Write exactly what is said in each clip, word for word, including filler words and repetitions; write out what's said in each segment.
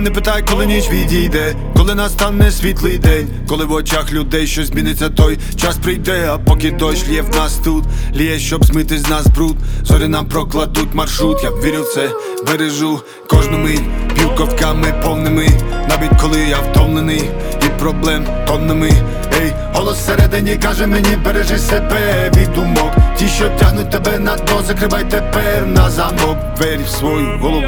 не питай, коли ніч відійде, коли настане світлий день, коли в очах людей щось зміниться, той час прийде. А поки дощ лє в нас тут, лє, щоб змити з нас бруд. Зорі нам прокладуть маршрут, я вірю в це, бережу кожну мить, п'ю ковтками повними, навіть коли я втомлений і проблем тоннами. Ей, голос всередині каже мені, бережи себе від думок, ті, що тягнуть тебе на дно, закривай тепер на замок двері в свою голову.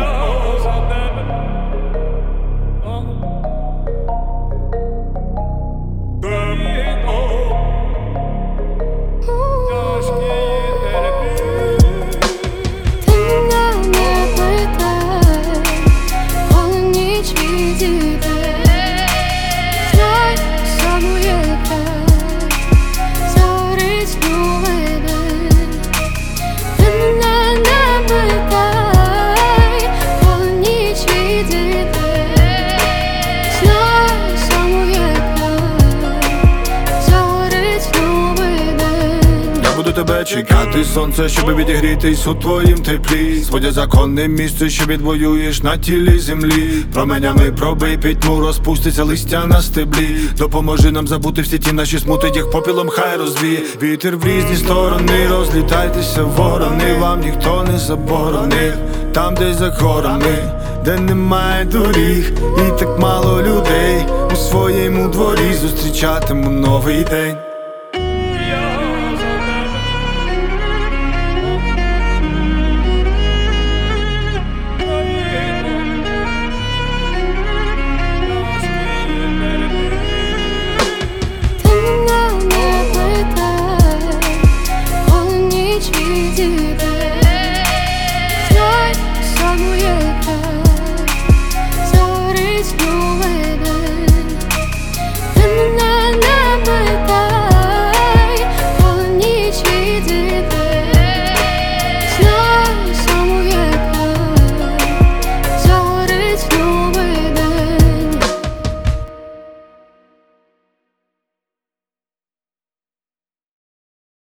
Буду тебе чекати, сонце, щоб відігрітись у твоїм теплі. Своє законне місце, що відвоюєш на тілі землі. Променями пробий пітьму, розпуститься листя на стеблі. Допоможи нам забути всі ті наші смути, їх попілом хай розвіє. Вітер в різні сторони, розлітайтеся ворони, вам ніхто не заборонив. Там, де за горами, де немає доріг, і так мало людей, у своєму дворі зустрічатиму новий день. Коли ніч відійде,